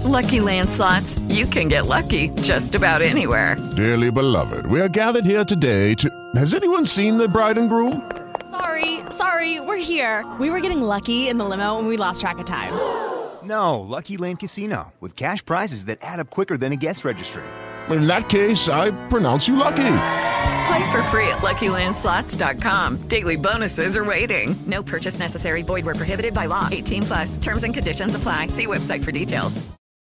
Lucky Land Slots, you can get lucky just about anywhere. Dearly beloved, we are gathered here today to... Has anyone seen the bride and groom? Sorry, we're here. We were getting lucky in the limo and we lost track of time. No, Lucky Land Casino, with cash prizes that add up quicker than a guest registry. In that case, I pronounce you lucky. Play for free at LuckyLandSlots.com. Daily bonuses are waiting. No purchase necessary. Void where prohibited by law. 18+. Terms and conditions apply. See website for details.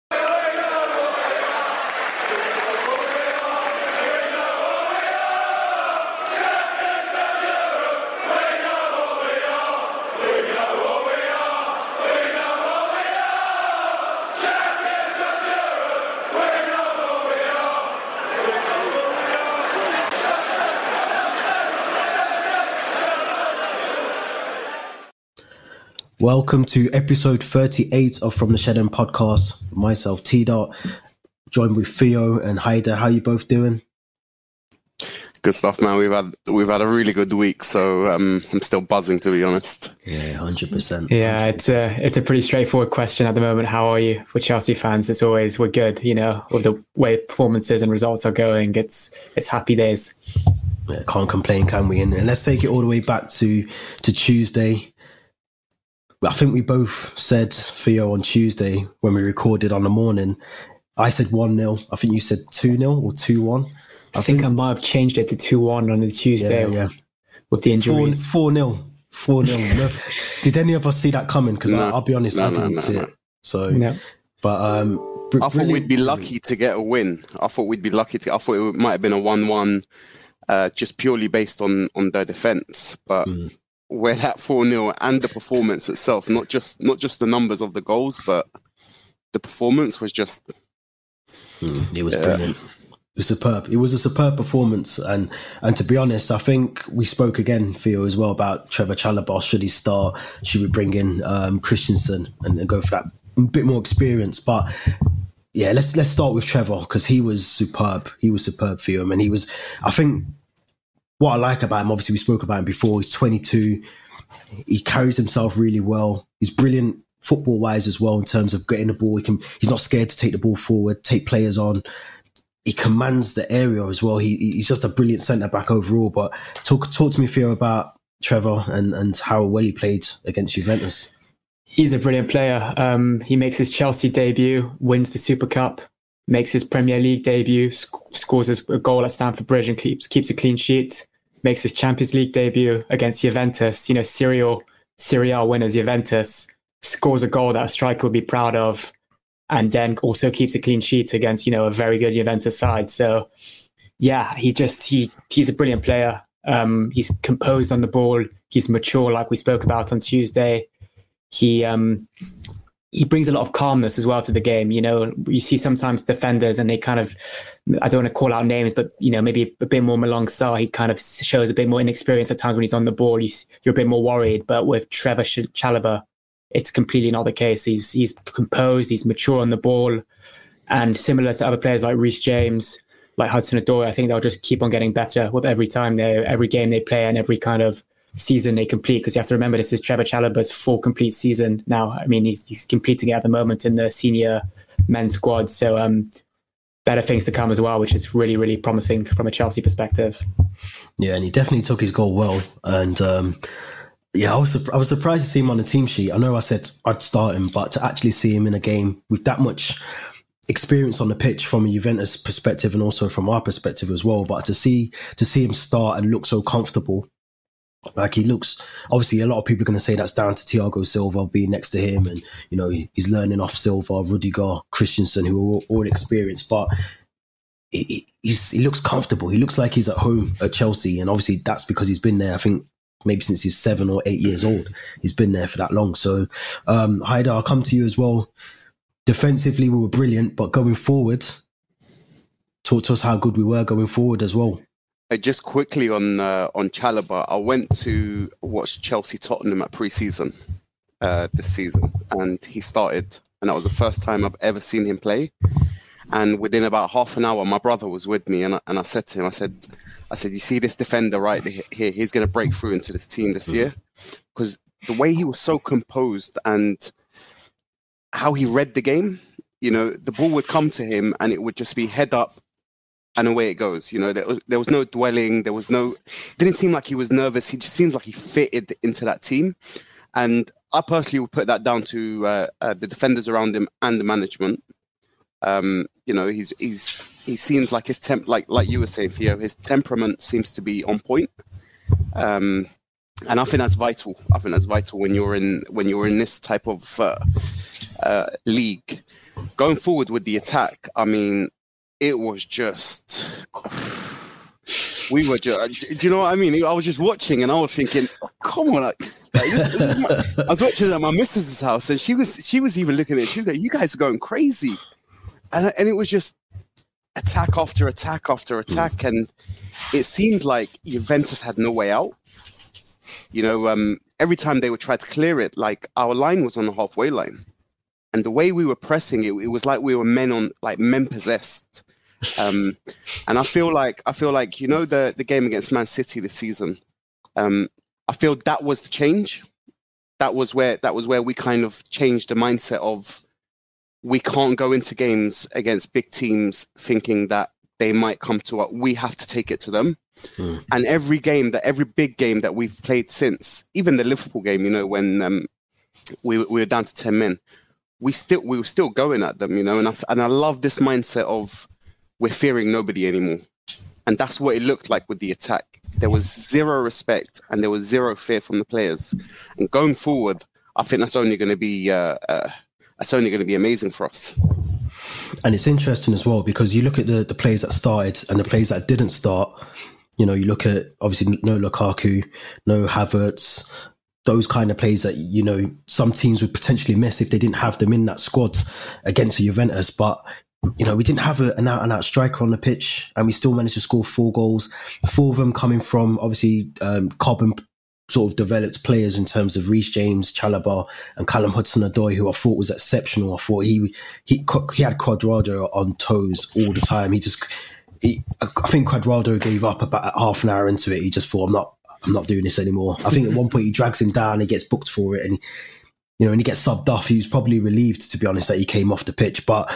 Welcome to episode 38 of From the Shed End podcast. Myself, T-Dot, joined with Theo and Haider. How are you both doing? Good stuff, man. We've had a really good week, so I'm still buzzing, to be honest. Yeah, 100%. Yeah, it's a pretty straightforward question at the moment. How are you? For Chelsea fans, it's always we're good. You know, with the way performances and results are going, it's happy days. Yeah, can't complain, can we? And let's take it all the way back to Tuesday. I think we both said, Theo, on Tuesday when we recorded on the morning, I said 1-0. I think you said 2-0 or 2-1. I think I might have changed it to 2-1 on the Tuesday with the injuries. 4-0. 4-0. Did any of us see that coming? Because I'll be honest, I didn't see it. So, but I thought we'd be lucky to get a win. I thought it might have been a 1-1, just purely based on their defence. But where that 4-0 and the performance itself, not just the numbers of the goals, but the performance was just... It was brilliant. It was superb. It was a superb performance. And to be honest, I think we spoke again, Theo, as well, about Trevor Chalobah. Should he start? Should we bring in Christensen and go for that bit more experience? But yeah, let's start with Trevor, because he was superb. He was superb, Theo. And he was, I think... What I like about him, obviously we spoke about him before, he's 22. He carries himself really well. He's brilliant football-wise as well in terms of getting the ball. He's not scared to take the ball forward, take players on. He commands the area as well. He's just a brilliant centre-back overall. But talk to me, Theo, about Trevor and how well he played against Juventus. He's a brilliant player. He makes his Chelsea debut, wins the Super Cup, makes his Premier League debut, scores a goal at Stamford Bridge and keeps a clean sheet, makes his Champions League debut against Juventus, you know, Serie A winners Juventus, scores a goal that a striker would be proud of, and then also keeps a clean sheet against, you know, a very good Juventus side. So, yeah, he's a brilliant player. He's composed on the ball. He's mature, like we spoke about on Tuesday. He brings a lot of calmness as well to the game. You know, you see sometimes defenders and they kind of, I don't want to call out names, but, you know, maybe a bit more Malang Sarr, he kind of shows a bit more inexperience at times when he's on the ball. You're a bit more worried. But with Trevor Chalobah, it's completely not the case. He's composed, he's mature on the ball. And similar to other players like Reece James, like Hudson-Odoi, I think they'll just keep on getting better with every game they play and every kind of season they complete, because you have to remember this is Trevor Chalobah's full complete season now. I mean, he's completing it at the moment in the senior men's squad, so better things to come as well, which is really, really promising from a Chelsea perspective. Yeah, and he definitely took his goal well, and I was surprised to see him on the team sheet. I know I said I'd start him, but to actually see him in a game with that much experience on the pitch from a Juventus perspective and also from our perspective as well, but to see him start and look so comfortable. Like, he looks, obviously a lot of people are going to say that's down to Thiago Silva being next to him, and, you know, he's learning off Silva, Rudiger, Christensen, who are all experienced, but he looks comfortable. He looks like he's at home at Chelsea, and obviously that's because he's been there, I think, maybe since he's 7 or 8 years old. He's been there for that long. So, Haider, I'll come to you as well. Defensively, we were brilliant, but going forward, talk to us how good we were going forward as well. Just quickly on Chalobah, I went to watch Chelsea Tottenham at pre-season this season, and he started, and that was the first time I've ever seen him play. And within about half an hour, my brother was with me, and I said to him, I said, you see this defender right here? He's going to break through into this team this year, because the way he was so composed and how he read the game, You know, the ball would come to him and it would just be head up and away it goes. You know, there was no dwelling. Didn't seem like he was nervous. He just seems like he fitted into that team. And I personally would put that down to the defenders around him and the management. You know, he seems like his like you were saying, Theo, his temperament seems to be on point. And I think that's vital. I think that's vital when you're in this type of league. Going forward with the attack, I mean, it was just. We were just. Do you know what I mean? I was just watching, and I was thinking, oh, "Come on!" This is I was watching at my missus's house, and she was even looking at it. She was like, "You guys are going crazy," and it was just attack after attack after attack, and it seemed like Juventus had no way out. You know, every time they would try to clear it, like our line was on the halfway line. And the way we were pressing it, it was like we were men possessed. And I feel like you know the game against Man City this season. I feel that was the change. That was where we kind of changed the mindset of we can't go into games against big teams thinking that they might come to us. We have to take it to them. And every big game that we've played since, even the Liverpool game, you know, when we were down to 10 men. We were still going at them, you know, and I love this mindset of we're fearing nobody anymore, and that's what it looked like with the attack. There was zero respect and there was zero fear from the players. And going forward, I think that's only going to be amazing for us. And it's interesting as well because you look at the players that started and the players that didn't start. You know, you look at obviously no Lukaku, no Havertz. Those kind of players that, you know, some teams would potentially miss if they didn't have them in that squad against Juventus. But, you know, we didn't have an out-and-out striker on the pitch and we still managed to score 4 goals. 4 of them coming from, obviously, Cobham sort of developed players in terms of Reece James, Chalobah and Callum Hudson-Odoi, who I thought was exceptional. I thought he had Cuadrado on toes all the time. I think Cuadrado gave up about half an hour into it. He just thought, I'm not doing this anymore. I think at one point he drags him down, he gets booked for it, and he gets subbed off. He was probably relieved, to be honest, that he came off the pitch. But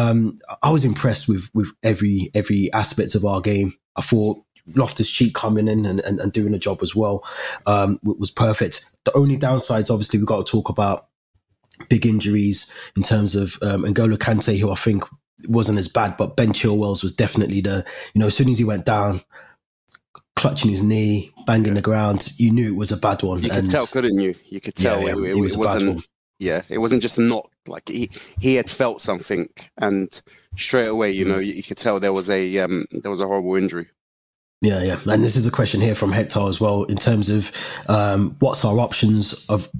I was impressed with every aspect of our game. I thought Loftus-Cheek coming in and doing a job as well was perfect. The only downsides, obviously, we've got to talk about big injuries in terms of N'Golo Kante, who I think wasn't as bad, but Ben Chilwell's was definitely as soon as he went down, clutching his knee, banging the ground, you knew it was a bad one. You could tell, couldn't you? You could tell it wasn't. Yeah, it wasn't just a knock. Like he had felt something, and straight away, you know, you could tell there was a horrible injury. Yeah, and this is a question here from Hector as well in terms of what's our options of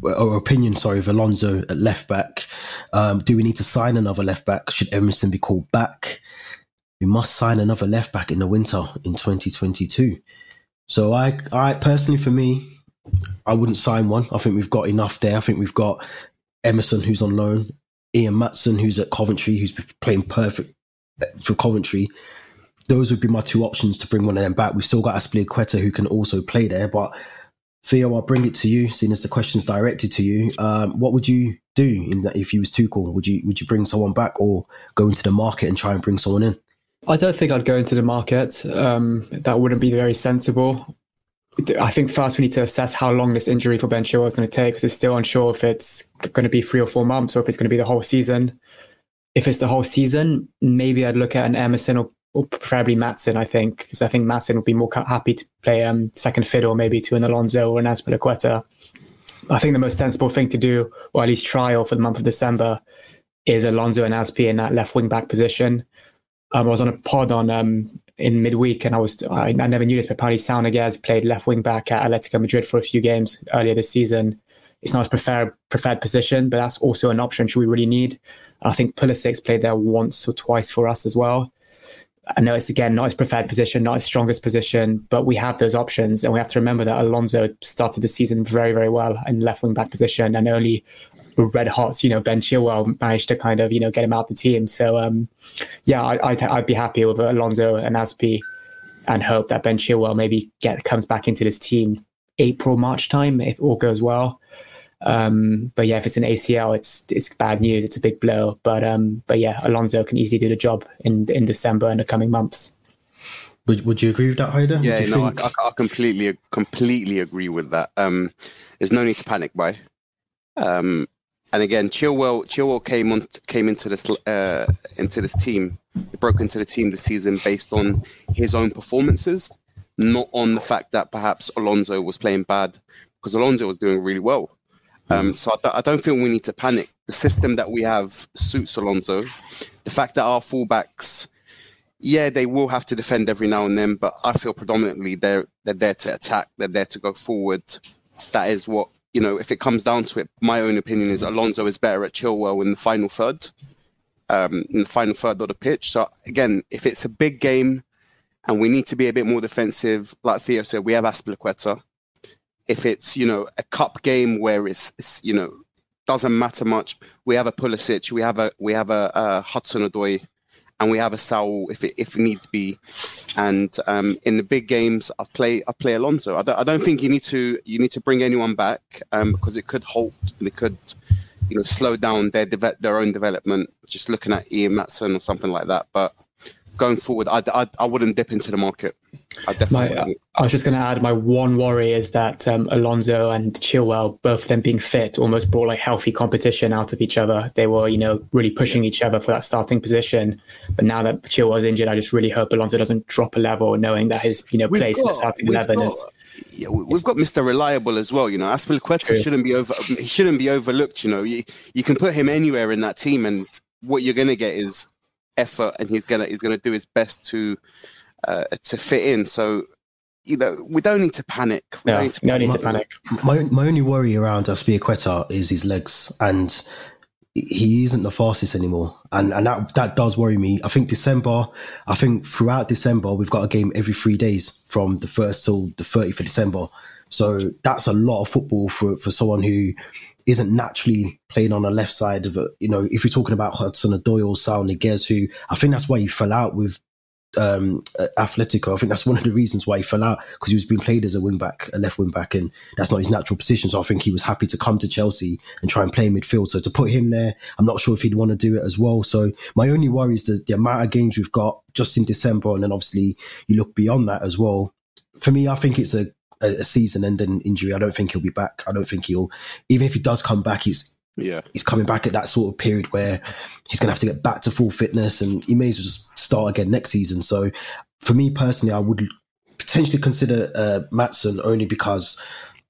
Alonso at left back. Do we need to sign another left back? Should Emerson be called back? We must sign another left back in the winter in 2022. So I personally, for me, I wouldn't sign one. I think we've got enough there. I think we've got Emerson, who's on loan, Ian Maatsen, who's at Coventry, who's playing perfect for Coventry. Those would be my 2 options to bring one of them back. We've still got Azpilicueta, who can also play there. But Theo, I'll bring it to you, seeing as the question's directed to you. What would you do if you was Tuchel? Would you bring someone back or go into the market and try and bring someone in? I don't think I'd go into the market. That wouldn't be very sensible. I think first we need to assess how long this injury for Ben Chilwell is going to take, because it's still unsure if it's going to be 3 or 4 months or if it's going to be the whole season. If it's the whole season, maybe I'd look at an Emerson or preferably Maatsen, I think, because I think Maatsen would be more happy to play second fiddle maybe to an Alonso or an Azpilicueta. I think the most sensible thing to do, or at least trial for the month of December, is Alonso and Azpi in that left wing back position. I was on a pod in midweek, and I never knew this, but apparently Saúl Ñíguez played left wing back at Atletico Madrid for a few games earlier this season. It's not his preferred position, but that's also an option should we really need. I think Pulisic's played there once or twice for us as well. I know it's, again, not his preferred position, not his strongest position, but we have those options, and we have to remember that Alonso started the season very, very well in left wing back position, and only red hot, Ben Chilwell managed to kind of, get him out the team. So, I'd be happy with Alonso and Azpi and hope that Ben Chilwell maybe comes back into this team April, March time, if all goes well. But yeah, if it's an ACL, it's bad news. It's a big blow. But yeah, Alonso can easily do the job in December and the coming months. Would you agree with that, Haider? Yeah, I completely agree with that. There's no need to panic, by. And again, Chilwell came into this team. He broke into the team this season based on his own performances, not on the fact that perhaps Alonso was playing bad, because Alonso was doing really well. So I don't think we need to panic. The system that we have suits Alonso. The fact that our fullbacks, yeah, they will have to defend every now and then, but I feel predominantly they're there to attack. They're there to go forward. That is what, if it comes down to it, my own opinion is Alonso is better at Chilwell in the final third of the pitch. So again, if it's a big game and we need to be a bit more defensive, like Theo said, we have Azpilicueta. If it's, a cup game where it's doesn't matter much, we have a Pulisic, we have a Hudson-Odoi, and we have a Saul if needs be. And in the big games, I play Alonso. I don't think you need to bring anyone back because it could halt and it could slow down their own development. Just looking at Ian Maatsen or something like that. But going forward, I wouldn't dip into the market. I was just going to add, my one worry is that Alonso and Chilwell, both of them being fit, almost brought like healthy competition out of each other. They were, really pushing each other for that starting position. But now that Chilwell's injured, I just really hope Alonso doesn't drop a level, knowing that his place in the starting 11 is. Yeah, we've got Mr. Reliable as well. Azpilicueta shouldn't be overlooked. You can put him anywhere in that team, and what you're going to get is effort, and he's gonna do his best to fit in. So we don't need to panic. No need to panic. My only worry around Azpilicueta is his legs, and he isn't the fastest anymore, and that does worry me. I think throughout December we've got a game every 3 days from the 1st till the 30th of December. So that's a lot of football for someone who isn't naturally playing on the left side of it. If you're talking about Hudson-Odoi or Saul Niguez, who I think that's why he fell out with Atletico. I think that's one of the reasons why he fell out, because he was being played as a left wing back, and that's not his natural position. So I think he was happy to come to Chelsea and try and play midfield. So to put him there, I'm not sure if he'd want to do it as well. So my only worry is the amount of games we've got just in December, and then obviously you look beyond that as well. For me, I think it's a season-ending injury. I don't think he'll be back. I don't think even if he does come back, he's coming back at that sort of period where he's going to have to get back to full fitness, and he may as well just start again next season. So for me personally, I would potentially consider Maatsen, only because,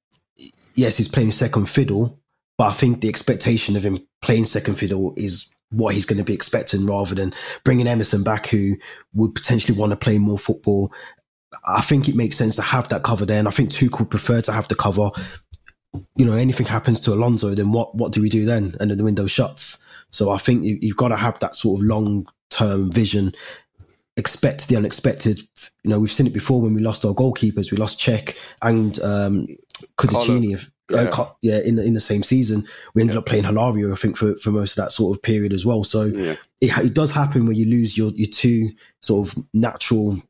yes, he's playing second fiddle, but I think the expectation of him playing second fiddle is what he's going to be expecting, rather than bringing Emerson back, who would potentially want to play more football. I think it makes sense to have that cover there, and I think Tuchel would prefer to have the cover. Anything happens to Alonso, then what do we do then? And then the window shuts. So I think you've got to have that sort of long-term vision. Expect the unexpected. We've seen it before when we lost our goalkeepers. We lost Cech and Cudicini. In the same season. We ended up playing Hilario, I think, for most of that sort of period as well. So it does happen when you lose your two sort of natural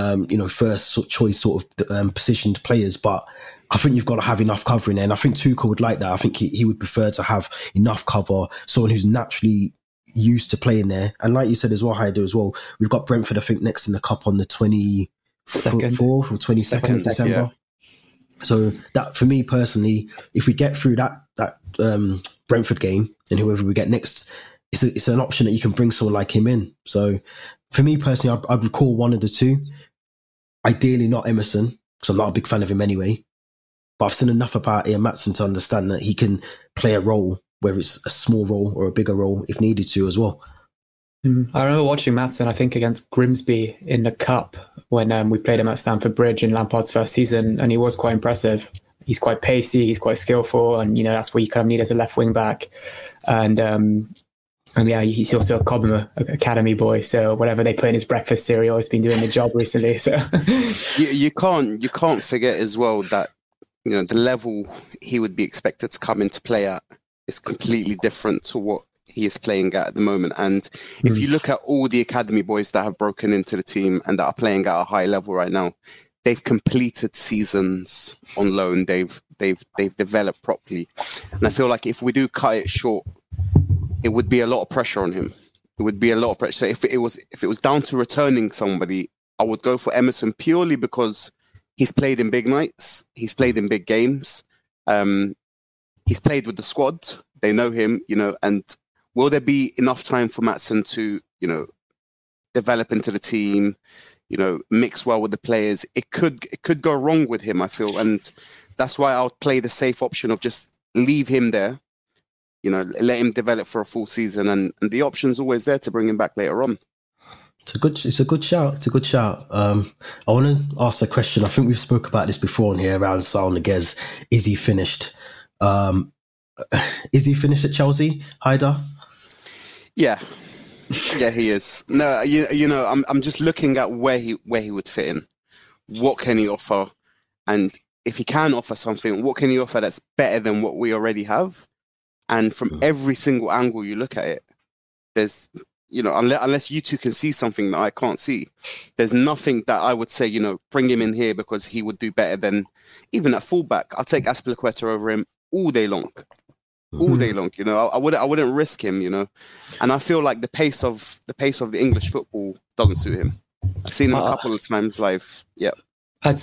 first choice sort of positioned players, but I think you've got to have enough cover in there, and I think Tuchel would like that. I think he would prefer to have enough cover, someone who's naturally used to playing there. And like you said as well, Haider, as well, we've got Brentford, I think, next in the cup on the 24th or 22nd of December. Yeah. So that, for me personally, if we get through that Brentford game, and whoever we get next, it's an option that you can bring someone like him in. So for me personally, I'd recall one of the two. Ideally not Emerson, because I'm not a big fan of him anyway. But I've seen enough about Ian Maatsen to understand that he can play a role, whether it's a small role or a bigger role, if needed to as well. I remember watching Maatsen, I think, against Grimsby in the Cup when we played him at Stamford Bridge in Lampard's first season, and he was quite impressive. He's quite pacey, he's quite skillful, and that's what you kind of need as a left wing back. And he's also a Cobham Academy boy, so whatever they put in his breakfast cereal, he's been doing the job recently. So you can't forget as well that the level he would be expected to come into play at is completely different to what he is playing at the moment. And if you look at all the academy boys that have broken into the team and that are playing at a high level right now, they've completed seasons on loan. They've they've developed properly. And I feel like if we do cut it short, it would be a lot of pressure on him. It would be a lot of pressure. So if it was down to returning somebody, I would go for Emerson purely because he's played in big nights. He's played in big games. He's played with the squad. They know him, and will there be enough time for Maatsen to, develop into the team, mix well with the players? It could go wrong with him, I feel. And that's why I'll play the safe option of just leave him there, let him develop for a full season. And the option's always there to bring him back later on. It's a good shout. I want to ask a question. I think we've spoke about this before on here around Saul Niguez. Is he finished? Is he finished at Chelsea, Haidar? Yeah, he is. No, I'm just looking at where he would fit in. What can he offer? And if he can offer something, what can he offer that's better than what we already have? And from every single angle you look at it, there's, unless you two can see something that I can't see, there's nothing that I would say, bring him in here because he would do better than even at fullback. I'll take Azpilicueta over him all day long. All day long, I wouldn't risk him, and I feel like the pace of the English football doesn't suit him. I've seen him a couple of times live. Yeah, I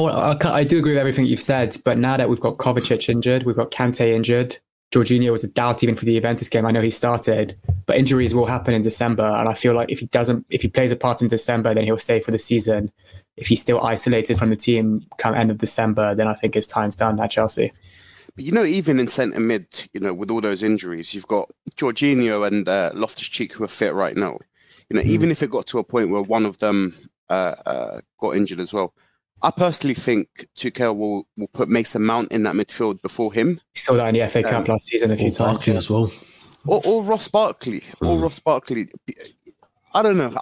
do agree with everything you've said, but now that we've got Kovacic injured, we've got Kante injured, Jorginho was a doubt even for the Juventus game. I know he started, but injuries will happen in December, and I feel like if he plays a part in December, then he'll stay for the season. If he's still isolated from the team come end of December, then I think his time's done at Chelsea. But even in centre mid, with all those injuries, you've got Jorginho and Loftus-Cheek who are fit right now. Even if it got to a point where one of them got injured as well, I personally think Tuchel will put Mason Mount in that midfield before him. You saw that in the FA Cup last season a few times. Barkley as well. Or Ross Barkley. Ross Barkley. I don't know.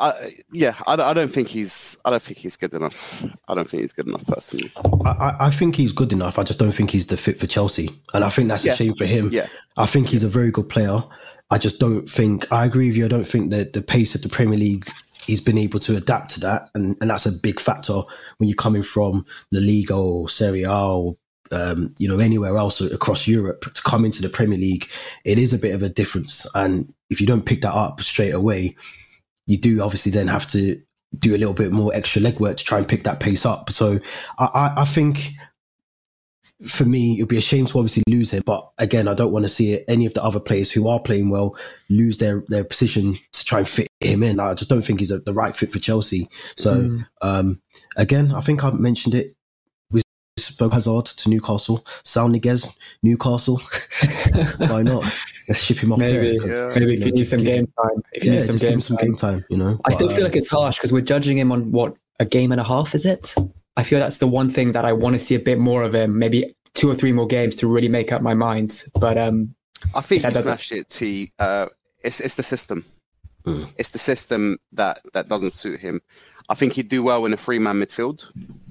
I don't think he's good enough. I don't think he's good enough personally. I think he's good enough. I just don't think he's the fit for Chelsea, and I think that's a shame for him. Yeah. I think he's a very good player. I just don't think. I agree with you. I don't think that the pace of the Premier League, he's been able to adapt to that, and that's a big factor when you're coming from La Liga or Serie A or anywhere else across Europe to come into the Premier League. It is a bit of a difference, and if you don't pick that up straight away, you do obviously then have to do a little bit more extra legwork to try and pick that pace up. So I think for me, it would be a shame to obviously lose him. But again, I don't want to see any of the other players who are playing well lose their position to try and fit him in. I just don't think he's the right fit for Chelsea. So again, I think I mentioned it. We spoke Hazard to Newcastle, Saul Niguez, Newcastle. Why not? Let's ship him off maybe, there. Maybe if you need some game time. If you need some game time. I still feel like it's harsh because we're judging him on a game and a half, is it? I feel that's the one thing that I want to see a bit more of him, maybe 2 or 3 more games to really make up my mind. But I think he smashed it, T. It's the system. It's the system that doesn't suit him. I think he'd do well in a 3-man midfield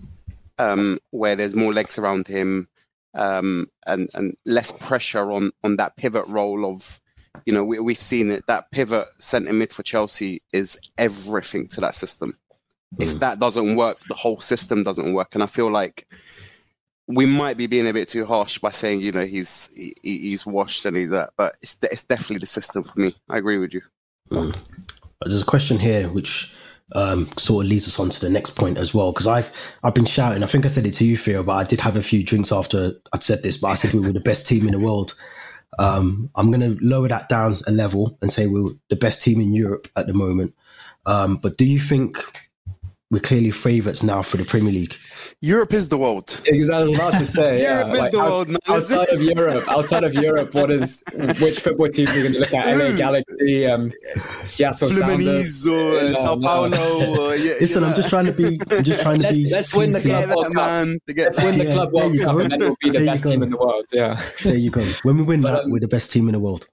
where there's more legs around him. And less pressure on that pivot role of, we've seen it. That pivot centre mid for Chelsea is everything to that system. If that doesn't work, the whole system doesn't work. And I feel like we might be being a bit too harsh by saying, he's washed and he's that, but it's definitely the system for me. I agree with you. There's a question here which sort of leads us on to the next point as well, because I've been shouting. I think I said it to you, Theo, but I did have a few drinks after I'd said this, but I said we were the best team in the world. I'm going to lower that down a level and say we're the best team in Europe at the moment. But do you think we're clearly favourites now for the Premier League? Europe is the world. Exactly, I was about to say. Europe is the world. Outside of Europe, which football teams are we going to look at? LA Galaxy, Seattle Fluminense, Sounders, Sao Paulo. Listen, I'm just trying to be. Let's win the Club World Cup. Let's win the Club World Cup, and then we'll be the best team in the world. Yeah. There you go. When we win that, we're the best team in the world.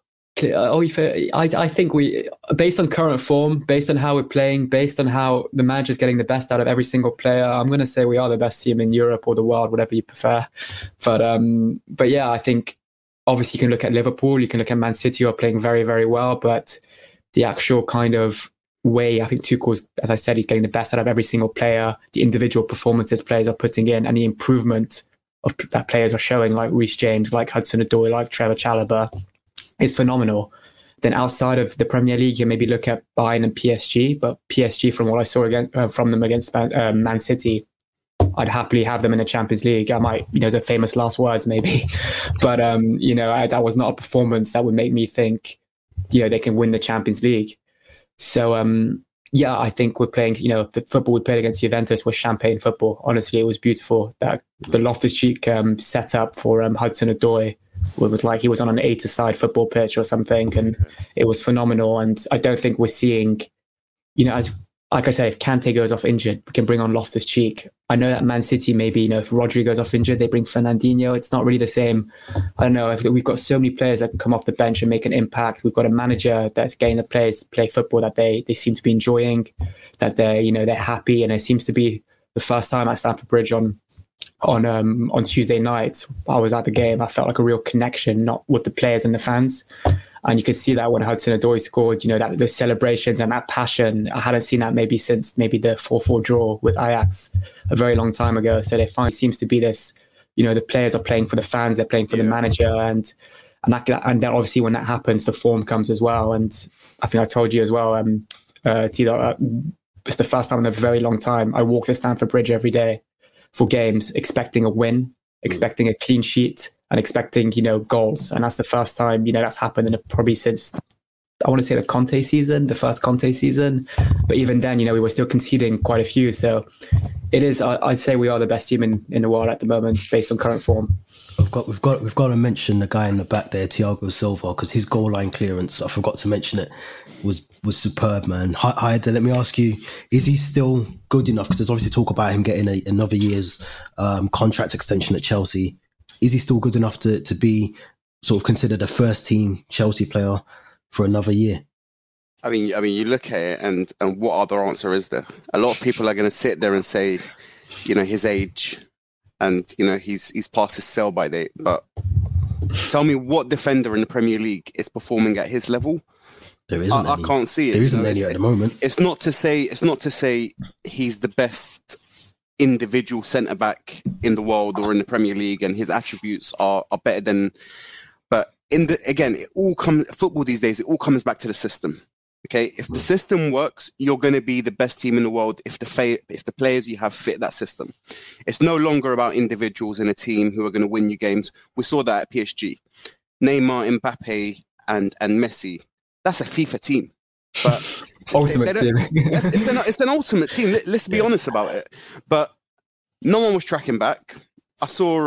I think we, based on current form, based on how we're playing, based on how the manager's getting the best out of every single player, I'm going to say we are the best team in Europe or the world, whatever you prefer. But yeah, I think obviously you can look at Liverpool, you can look at Man City, who are playing very, very well, but the actual kind of way, I think Tuchel's, as I said, he's getting the best out of every single player, the individual performances players are putting in, and the improvement that players are showing, like Reece James, like Hudson-Odoi, like Trevor Chalobah, is phenomenal. Then outside of the Premier League, you maybe look at Bayern and PSG. But PSG, from what I saw from them against Man City, I'd happily have them in the Champions League. I might, those are famous last words maybe. But, that was not a performance that would make me think, they can win the Champions League. So, I think we're playing, the football we played against Juventus was champagne football. Honestly, it was beautiful. That the Loftus-Cheek set up for Hudson-Odoi was like he was on an 8-a-side football pitch or something, and it was phenomenal. And I don't think we're seeing, like I said, if Kante goes off injured, we can bring on Loftus-Cheek. I know that Man City, maybe, if Rodri goes off injured, they bring Fernandinho. It's not really the same. I don't know. We've got so many players that can come off the bench and make an impact. We've got a manager that's getting the players to play football that they seem to be enjoying, that they're happy. And it seems to be the first time at Stamford Bridge on Tuesday night, I was at the game. I felt like a real connection, not with the players and the fans. And you could see that when Hudson-Odoi scored, that the celebrations and that passion. I hadn't seen that maybe since the 4-4 draw with Ajax a very long time ago. So there finally seems to be this, the players are playing for the fans, they're playing for the manager. And then obviously when that happens, the form comes as well. And I think I told you as well, Tito, it's the first time in a very long time I walk to Stamford Bridge every day for games, expecting a win, expecting a clean sheet, and expecting, goals. And that's the first time, that's happened in probably since, I want to say the first Conte season. But even then, we were still conceding quite a few. So it is, I'd say we are the best team in the world at the moment based on current form. We've got to mention the guy in the back there, Thiago Silva, because his goal line clearance, I forgot to mention it, was superb, man. Haider, let me ask you, is he still good enough? Because there's obviously talk about him getting another year's contract extension at Chelsea. Is he still good enough to be sort of considered a first team Chelsea player for another year? I mean, you look at it, and what other answer is there? A lot of people are going to sit there and say, his age, and he's past his sell-by date. But tell me, what defender in the Premier League is performing at his level? There isn't. I can't see it. There isn't any at the moment. It's not to say he's the best individual centre back in the world or in the Premier League, and his attributes are better than. But football these days, it all comes back to the system. Okay, if the system works, you're going to be the best team in the world if the players you have fit that system. It's no longer about individuals in a team who are going to win you games. We saw that at PSG. Neymar, Mbappe, and Messi. That's a FIFA team. But ultimate team. It's an ultimate team. Let's be honest about it. But no one was tracking back. I saw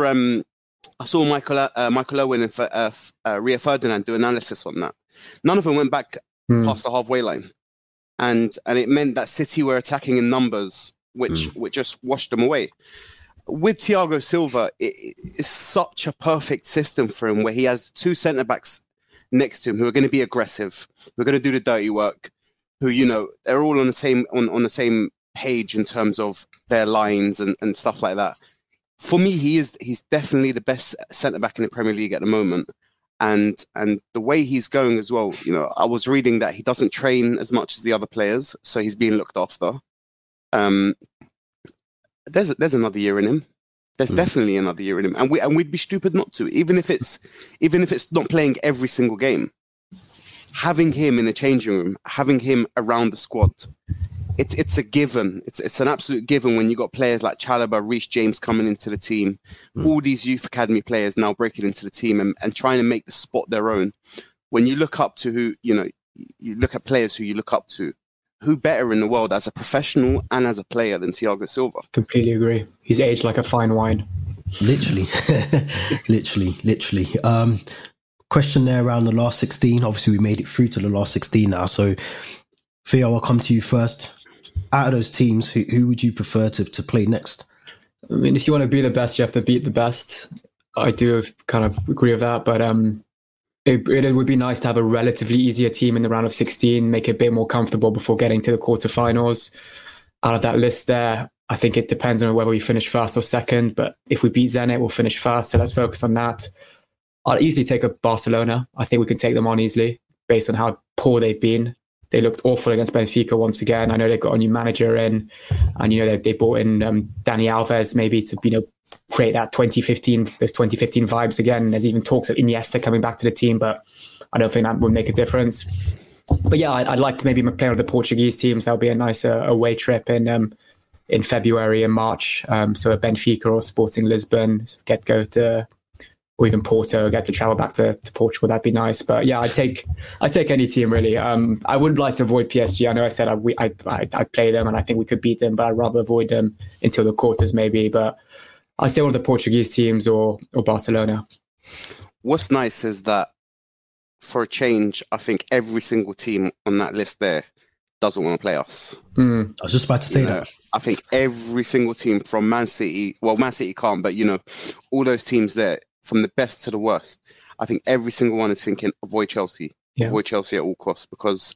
Michael Owen and Rio Ferdinand do analysis on that. None of them went back past the halfway line, and it meant that City were attacking in numbers, which just washed them away. With Thiago Silva, it's such a perfect system for him, where he has two centre backs next to him who are going to be aggressive, who are going to do the dirty work, who they're all on the same page in terms of their lines and stuff like that. For me, he's definitely the best centre back in the Premier League at the moment. And the way he's going as well, I was reading that he doesn't train as much as the other players, so he's being looked after. There's another year in him. There's definitely another year in him, and we'd be stupid not to, even if it's not playing every single game. Having him in the changing room, having him around the squad, it's a given. It's an absolute given when you got players like Chalobah, Reece James coming into the team, all these youth academy players now breaking into the team and trying to make the spot their own. When you look up to who, you look at players who you look up to, who better in the world as a professional and as a player than Thiago Silva? Completely agree. He's aged like a fine wine. Literally. Literally. Question there around the last 16. Obviously, we made it through to the last 16 now. So, Theo, I'll come to you first. Out of those teams, who would you prefer to play next? I mean, if you want to be the best, you have to beat the best. I do kind of agree with that, but it would be nice to have a relatively easier team in the round of 16, make it a bit more comfortable before getting to the quarterfinals. Out of that list there, I think it depends on whether we finish first or second, but if we beat Zenit, we'll finish first, so let's focus on that. I'll easily take a Barcelona. I think we can take them on easily based on how poor they've been. They looked awful against Benfica once again. I know they've got a new manager in, and they brought in Dani Alves maybe to create that 2015 vibes again. There's even talks of Iniesta coming back to the team, but I don't think that would make a difference. But yeah, I'd like to maybe play with the Portuguese teams. That'll be a nice away trip in February and March. So at Benfica or Sporting Lisbon, or even Porto, get to travel back to Portugal. That'd be nice. But yeah, I'd take any team really. I would like to avoid PSG. I know I said I'd play them and I think we could beat them, but I'd rather avoid them until the quarters maybe. But I'd say one of the Portuguese teams or Barcelona. What's nice is that for a change, I think every single team on that list there doesn't want to play us. I was just about to say that. I think every single team from Man City, well, Man City can't, but all those teams there, from the best to the worst, I think every single one is thinking avoid Chelsea, avoid Chelsea at all costs, because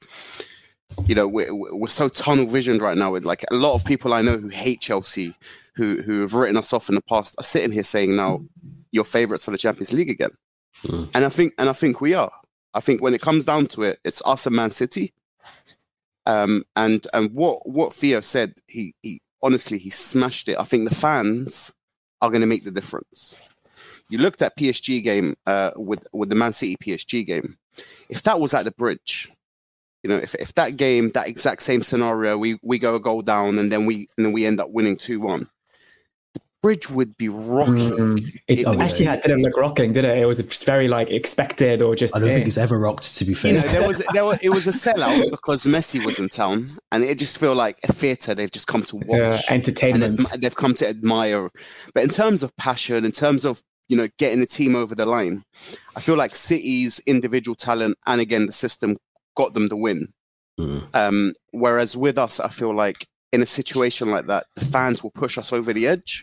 we're so tunnel visioned right now. With like a lot of people I know who hate Chelsea, who have written us off in the past, are sitting here saying now you're favourites for the Champions League again, and I think we are. I think when it comes down to it, it's us and Man City. And what Theo said, he honestly smashed it. I think the fans are going to make the difference. You looked at PSG game with the Man City PSG game. If that was at the Bridge, if that game, that exact same scenario, we go a goal down and then we end up winning 2-1. Bridge would be rocking. It didn't look rocking, did it? It was very expected or just. I don't think it's ever rocked, to be fair. It was a sellout because Messi was in town, and it just felt like a theatre they've just come to watch, entertainment. They've come to admire. But in terms of passion, in terms of getting the team over the line, I feel like City's individual talent and again the system got them the win. Whereas with us, I feel like in a situation like that, the fans will push us over the edge.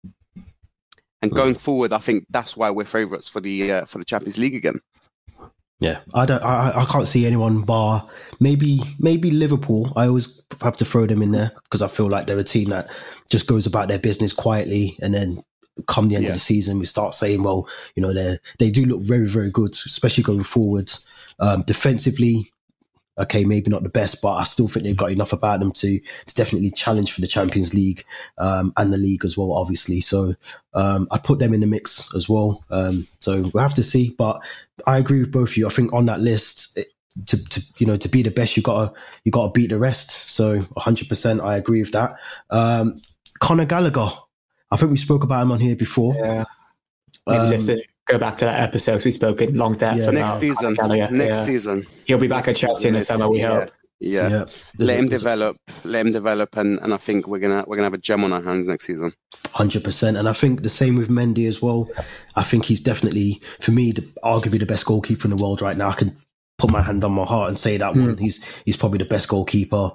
And going forward, I think that's why we're favourites for the Champions League again. Yeah, I can't see anyone bar maybe Liverpool. I always have to throw them in there because I feel like they're a team that just goes about their business quietly, and then come the end of the season, we start saying, well, they do look very, very good, especially going forward. Defensively, okay, maybe not the best, but I still think they've got enough about them to definitely challenge for the Champions League and the league as well, obviously. So I'd put them in the mix as well. So we'll have to see. But I agree with both of you. I think on that list, to be the best, you gotta beat the rest. So 100%, I agree with that. Conor Gallagher, I think we spoke about him on here before. Yeah. Maybe listen. Go back to that episode we spoke in long depth. Yeah. Next season. He'll be back at Chelsea in the summer, we hope. Yeah. Let him develop, and I think we're gonna have a gem on our hands next season. 100%, and I think the same with Mendy as well. I think he's definitely, for me, arguably the best goalkeeper in the world right now. I can put my hand on my heart and say that one. He's probably the best goalkeeper.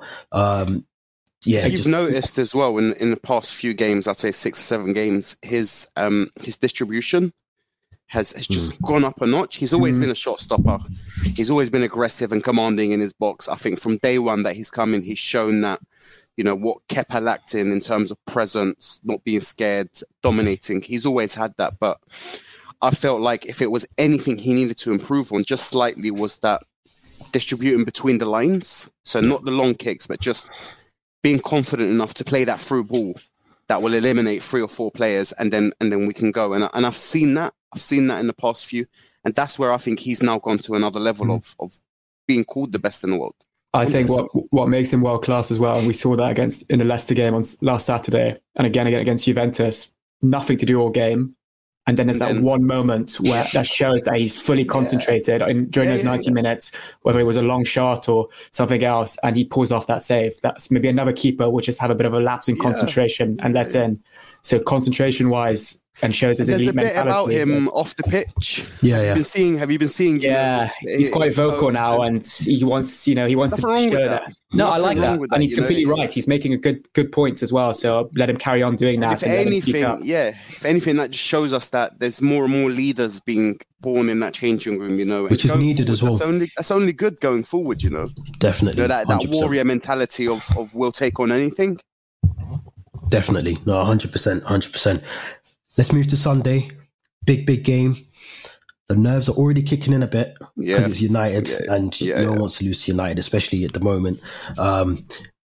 You've noticed as well in the past few games, I'd say 6 or 7 games, his distribution has just gone up a notch. He's always been a shot stopper. He's always been aggressive and commanding in his box. I think from day one that he's come in, he's shown that, what Kepa lacked in terms of presence, not being scared, dominating. He's always had that. But I felt like if it was anything he needed to improve on just slightly was that distributing between the lines. So not the long kicks, but just being confident enough to play that through ball that will eliminate 3 or 4 players, and then we can go. And I've seen that. I've seen that in the past few, and that's where I think he's now gone to another level of being called the best in the world. I think what makes him world class as well, and we saw that in the Leicester game on last Saturday, and again against Juventus, nothing to do all game. And then there's that one moment where that shows that he's fully concentrated during those 90 minutes, whether it was a long shot or something else, and he pulls off that save. That's maybe another keeper would just have a bit of a lapse in concentration and let in. So concentration-wise, and shows his elite mentality. There's a bit about him off the pitch. Yeah. Have you been seeing? Yeah, he's quite vocal now, and he wants to show that. No, I like that, and he's completely right. He's making a good points as well. So let him carry on doing that. If anything, that just shows us that there's more and more leaders being born in that changing room. Which is needed forward, as well. That's only good going forward. Definitely. That warrior mentality of we'll take on anything. Definitely. No, 100%. Let's move to Sunday. Big game. The nerves are already kicking in a bit because it's United and no one wants to lose to United, especially at the moment.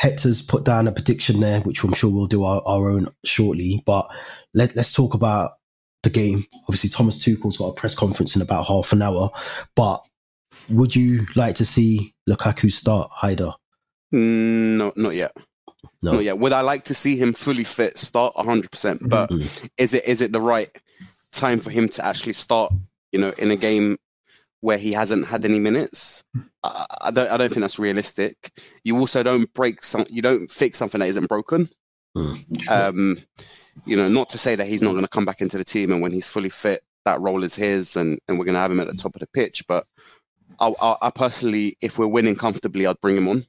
Hector's put down a prediction there, which I'm sure we'll do our own shortly. But let's talk about the game. Obviously, Thomas Tuchel's got a press conference in about half an hour. But would you like to see Lukaku start, Haider? No, not yet. No. Not yet. Would I like to see him fully fit, start 100%? But is it the right time for him to actually start, in a game where he hasn't had any minutes? I don't think that's realistic. You also don't you don't fix something that isn't broken. Not to say that he's not going to come back into the team, and when he's fully fit, that role is his, and we're going to have him at the top of the pitch. But I personally, if we're winning comfortably, I'd bring him on.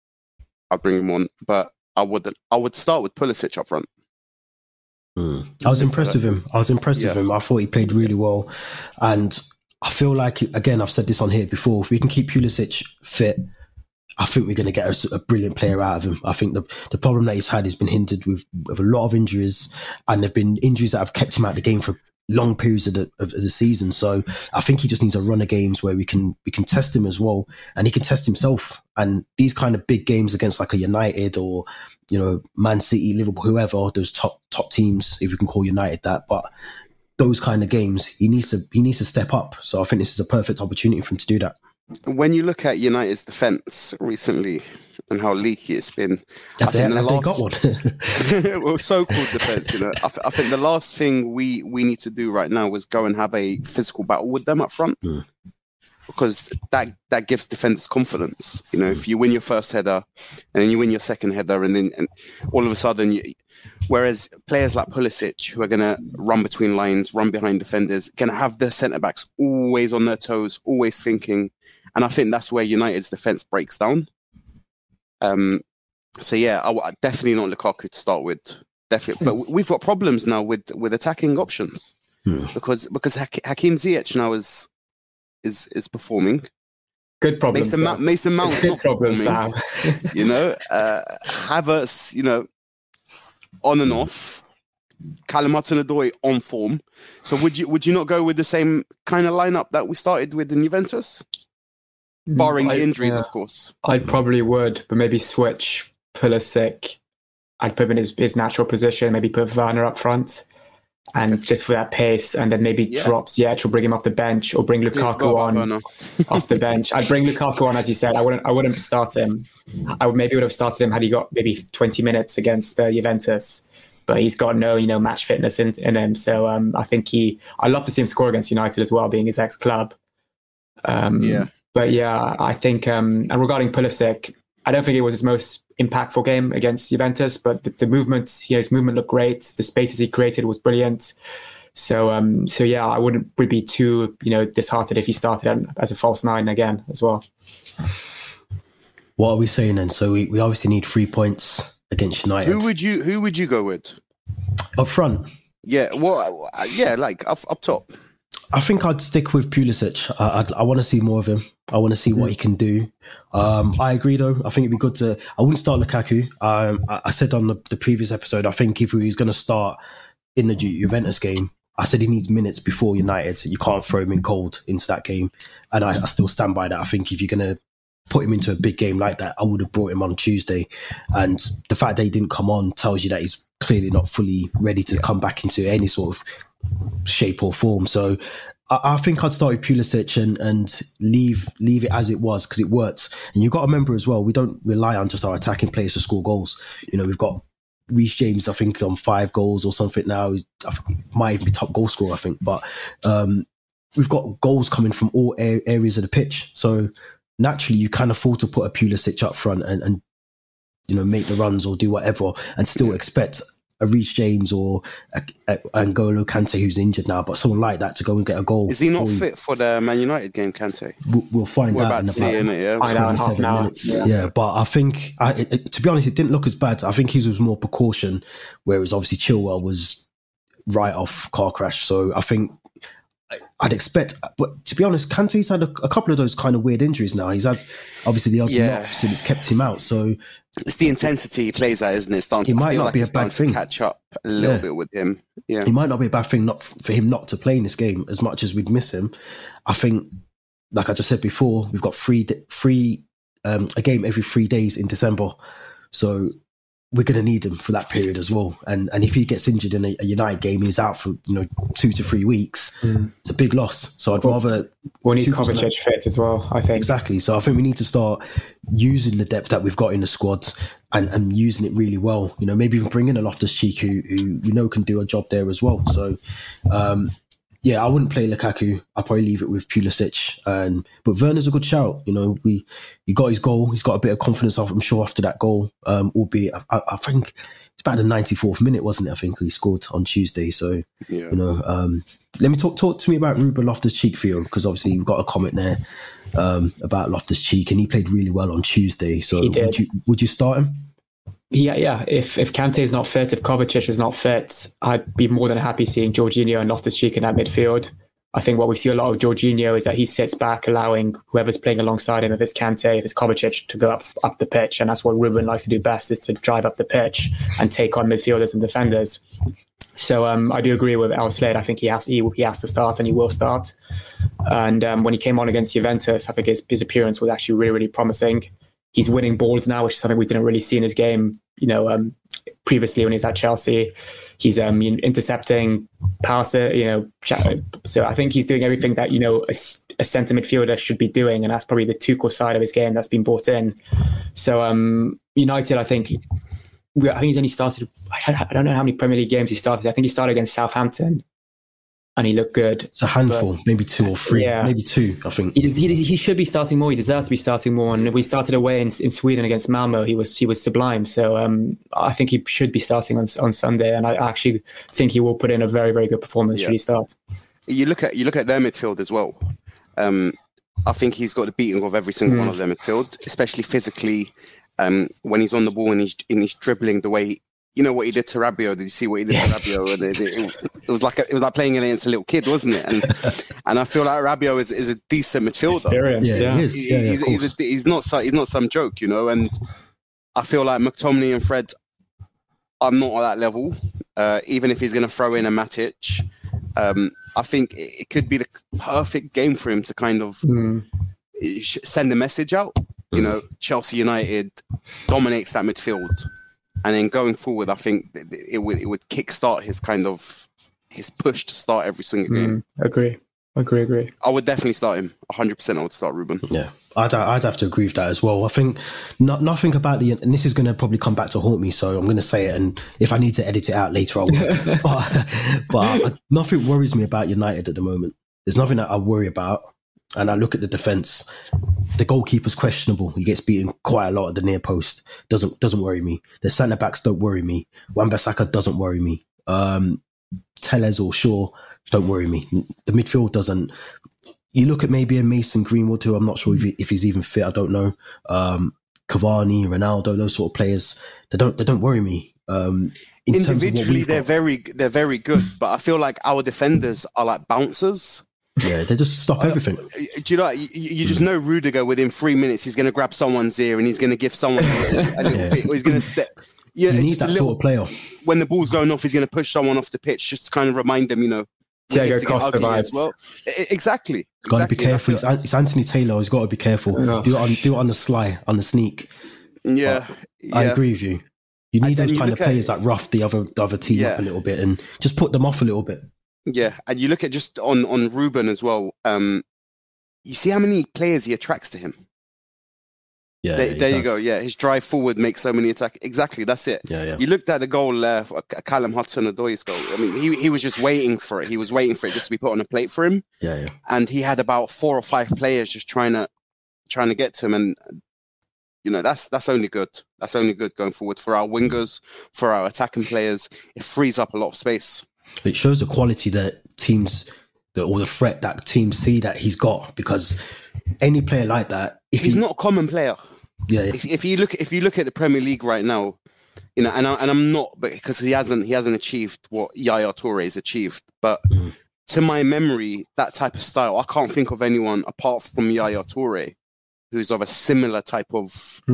But I would start with Pulisic up front. I was impressed with him. I thought he played really well. And I feel like, again, I've said this on here before, if we can keep Pulisic fit, I think we're going to get a brilliant player out of him. I think the problem that he's had has been hindered with a lot of injuries, and there have been injuries that have kept him out of the game for long periods of the season. So I think he just needs a run of games where we can test him as well, and he can test himself. And these kind of big games against like a United or Man City, Liverpool, whoever, those top teams, if we can call United that, but those kind of games, he needs to step up. So I think this is a perfect opportunity for him to do that. When you look at United's defence recently and how leaky it's been, they got one. well, so-called defence, I think the last thing we need to do right now is go and have a physical battle with them up front, because that gives defenders confidence. If you win your first header and then you win your second header, and all of a sudden, whereas players like Pulisic, who are going to run between lines, run behind defenders, going to have their centre-backs always on their toes, always thinking. And I think that's where United's defence breaks down. So yeah, I definitely not Lukaku to start with. Definitely. But we've got problems now with attacking options. Because Hakim Ziyech now is performing. Good problems. Mason Mount's not problems performing. Havertz, on and off. Callum Hudson-Odoi on form. So would you not go with the same kind of lineup that we started with in Juventus? Barring the injuries, of course. I probably would, but maybe switch Pulisic. I'd put him in his natural position, maybe put Werner up front, and just for that pace, and then maybe drop Ziyech or bring him off the bench, or bring Lukaku on off the bench. I'd bring Lukaku on, as you said. I wouldn't start him. I would have started him had he got maybe 20 minutes against Juventus, but he's got no match fitness in him. So I think I'd love to see him score against United as well, being his ex-club. But yeah, I think, and regarding Pulisic, I don't think it was his most impactful game against Juventus, but the movement, his movement looked great. The spaces he created was brilliant. So yeah, I would be too, disheartened if he started as a false nine again as well. What are we saying then? So we obviously need 3 points against United. Who would you go with? Up front? Yeah, well, like up top. I think I'd stick with Pulisic. I want to see more of him. I want to see what he can do. I agree, though. I think it'd be good to... I wouldn't start Lukaku. I said on the previous episode, I think if he was going to start in the Juventus game, I said he needs minutes before United. You can't throw him in cold into that game. And I still stand by that. I think if you're going to put him into a big game like that, I would have brought him on Tuesday. And the fact that he didn't come on tells you that he's clearly not fully ready to come back into any sort of shape or form. So I think I'd start with Pulisic and leave it as it was, because it works. And you've got to remember as well, we don't rely on just our attacking players to score goals. We've got Reece James, I think, on 5 goals or something now. He might even be top goal scorer, I think. But we've got goals coming from all areas of the pitch. So naturally, you can afford to put a Pulisic up front and make the runs or do whatever, and still expect a Reece James or N'Golo Kante, who's injured now, but someone like that to go and get a goal. Is he not fit for the Man United game, Kante? We'll find out in about 27 minutes. Yeah, but I think, to be honest, it didn't look as bad. I think he was more precaution, whereas obviously Chilwell was right off car crash. So I think I'd expect, but to be honest, Kante's had a couple of those kind of weird injuries now. He's had obviously the elbow knocks and it's kept him out. So it's the intensity he plays at, isn't it? It might not be a bad thing. Catch up a little bit with him. Yeah, it might not be a bad thing for him not to play in this game as much as we'd miss him. I think, like I just said before, we've got a game every 3 days in December. So we're going to need him for that period as well. And if he gets injured in a United game, he's out for 2 to 3 weeks. It's a big loss. So I'd rather we need Kovacic fit as well, I think. Exactly. So I think we need to start using the depth that we've got in the squad and using it really well. Maybe even bring in a Loftus-Cheek who we know can do a job there as well. So yeah, I wouldn't play Lukaku. I'd probably leave it with Pulisic. But Werner's a good shout. He got his goal. He's got a bit of confidence, I'm sure, after that goal. Albeit, I think it's about the 94th minute, wasn't it? I think he scored on Tuesday. So, Yeah. Let me talk to me about Ruben Loftus-Cheek, Theo, because obviously you've got a comment there about Loftus-Cheek, and he played really well on Tuesday. So would you start him? Yeah. If Kante is not fit, if Kovacic is not fit, I'd be more than happy seeing Jorginho and Loftus-Cheek in that midfield. I think what we see a lot of Jorginho is that he sits back, allowing whoever's playing alongside him, if it's Kante, if it's Kovacic, to go up the pitch. And that's what Ruben likes to do best, is to drive up the pitch and take on midfielders and defenders. So I do agree with Al Slade. I think he has to start, and he will start. And when he came on against Juventus, I think his appearance was actually really, really promising. He's winning balls now, which is something we didn't really see in his game, previously when he's at Chelsea. He's intercepting, passer, so I think he's doing everything that, a centre midfielder should be doing, and that's probably the Tuchel side of his game that's been brought in. So United, I think he's only started, I don't know how many Premier League games he started. I think he started against Southampton, and he looked good. It's a handful, maybe 2 or 3, maybe 2, I think. He should be starting more. He deserves to be starting more. And we started away in Sweden against Malmo. He was sublime. So I think he should be starting on Sunday. And I actually think he will put in a very, very good performance should he start. You look at their midfield as well. I think he's got the beating of every single one of their midfield, especially physically. When he's on the ball and he's dribbling the way. You know what he did to Rabiot? Did you see what he did to Rabiot? It was like playing against a little kid, wasn't it? And I feel like Rabiot is a decent midfielder. He is. He's not some joke, And I feel like McTominay and Fred are not at that level. Even if he's going to throw in a Matic, I think it could be the perfect game for him to kind of send a message out. Chelsea United dominates that midfield. And then going forward, I think it would kickstart his push to start every single game. Agree. I would definitely start him. 100% I would start Ruben. Yeah, I'd have to agree with that as well. I think nothing about and this is going to probably come back to haunt me, so I'm going to say it, and if I need to edit it out later, I will. but nothing worries me about United at the moment. There's nothing that I worry about. And I look at the defence. The goalkeeper's questionable. He gets beaten quite a lot at the near post. Doesn't worry me. The centre backs don't worry me. Wan-Bissaka doesn't worry me. Telles or Shaw don't worry me. The midfield doesn't. You look at maybe a Mason Greenwood, who I'm not sure if he's even fit. I don't know. Cavani, Ronaldo, those sort of players. They don't worry me. Individually, they're very good. But I feel like our defenders are like bouncers. Yeah, they just stop everything. Do you know? You just know Rudiger within 3 minutes he's going to grab someone's ear and he's going to give someone a little bit, or he's going to step. You need that sort of player. When the ball's going off, he's going to push someone off the pitch just to kind of remind them, Diego Costa vibes. Well. Exactly. Got to be careful. It's Anthony Taylor. He's got to be careful. Yeah. Do it on the sly, on the sneak. Yeah, I agree with you. You need those kind of players that rough the other team up a little bit and just put them off a little bit. Yeah, and you look at just on Ruben as well. You see how many players he attracts to him. Yeah, there you go. Yeah, his drive forward makes so many attacks. Exactly, that's it. Yeah. You looked at the goal, Callum Hudson-Odoi's goal. I mean, he was just waiting for it. He was waiting for it just to be put on a plate for him. Yeah. And he had about 4 or 5 players just trying to get to him, and that's only good. That's only good going forward for our wingers, for our attacking players. It frees up a lot of space. It shows the quality that teams, or the threat that teams see that he's got, because any player like that, he's not a common player. Yeah. If you look at the Premier League right now, and I'm not, because he hasn't achieved what Yaya Toure has achieved, but to my memory, that type of style, I can't think of anyone apart from Yaya Toure who's of a similar type of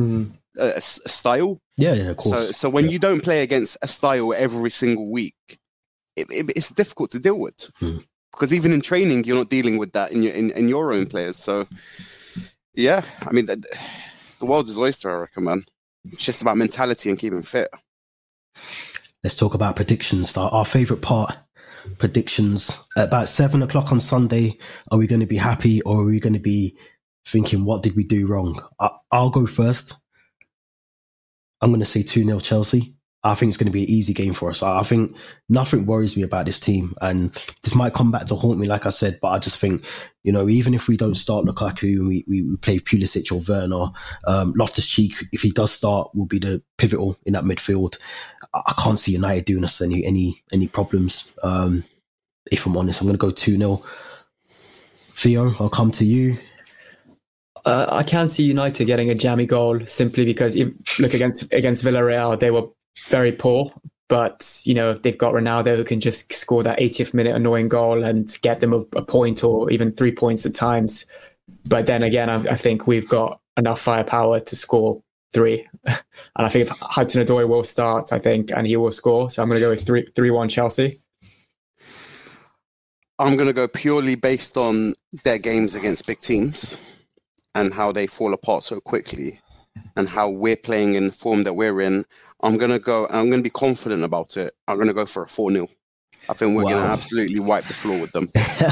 style. Yeah, of course. So when you don't play against a style every single week, it's difficult to deal with, because even in training, you're not dealing with that in your own players. So, yeah, I mean, the world's his oyster, I reckon, man. It's just about mentality and keeping fit. Let's talk about predictions. Our favourite part, predictions. At about 7 o'clock on Sunday, are we going to be happy or are we going to be thinking, what did we do wrong? I'll go first. I'm going to say 2-0 Chelsea. I think it's going to be an easy game for us. I think nothing worries me about this team. And this might come back to haunt me, like I said, but I just think, even if we don't start Lukaku and we play Pulisic or Werner, Loftus-Cheek, if he does start, will be the pivotal in that midfield. I can't see United doing us any problems. If I'm honest, I'm going to go 2-0. Theo, I'll come to you. I can see United getting a jammy goal simply because look against Villarreal, they were very poor, but they've got Ronaldo who can just score that 80th minute annoying goal and get them a point or even 3 points at times. But then again, I think we've got enough firepower to score 3. And I think if Hudson-Odoi will start, and he will score. So I'm going to go with 3-1 Chelsea. I'm going to go purely based on their games against big teams and how they fall apart so quickly and how we're playing in the form that we're in. I'm going to be confident about it. I'm going to go for a 4-0. I think we're going to absolutely wipe the floor with them.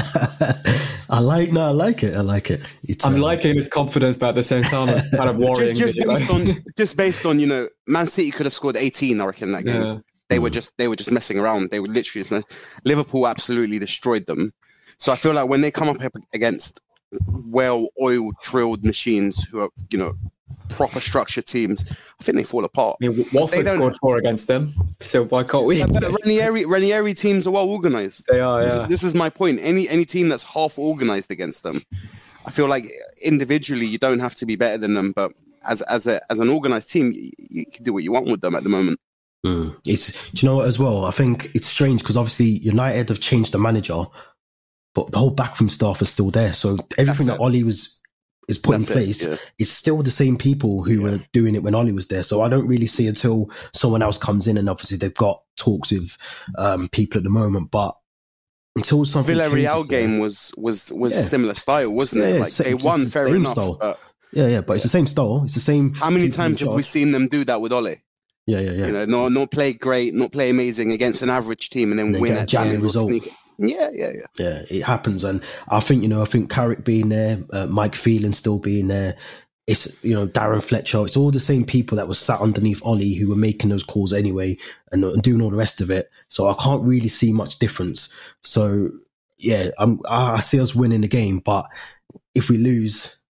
I like it. I'm liking his confidence, but at the same time, it's kind of worrying. just based on, Man City could have scored 18, I reckon, that game. Yeah. They were just messing around. They were literally Liverpool absolutely destroyed them. So I feel like when they come up against well-oiled, drilled machines who are, proper structured teams, I think they fall apart. I mean, Watford scored 4 against them, so why can't we? Ranieri teams are well organised. They are, yeah. This is my point. Any team that's half organised against them, I feel like individually you don't have to be better than them, but as an organised team, you can do what you want with them at the moment. Do you know what as well? I think it's strange because obviously United have changed the manager, but the whole backroom staff is still there. So everything that Ollie is put in place, it's still the same people who were doing it when Ollie was there. So I don't really see until someone else comes in, and obviously they've got talks with people at the moment. But until something Villarreal game was similar style, wasn't it? Like they won, fair enough. But it's the same style. It's the same. How many times have we seen them do that with Ollie? Yeah. Not play great, not play amazing against an average team, and then win a jammy result. Yeah. Yeah, it happens, and I think Carrick being there, Mike Phelan still being there. It's Darren Fletcher. It's all the same people that was sat underneath Ollie who were making those calls anyway and doing all the rest of it. So I can't really see much difference. So yeah, I see us winning the game, but if we lose,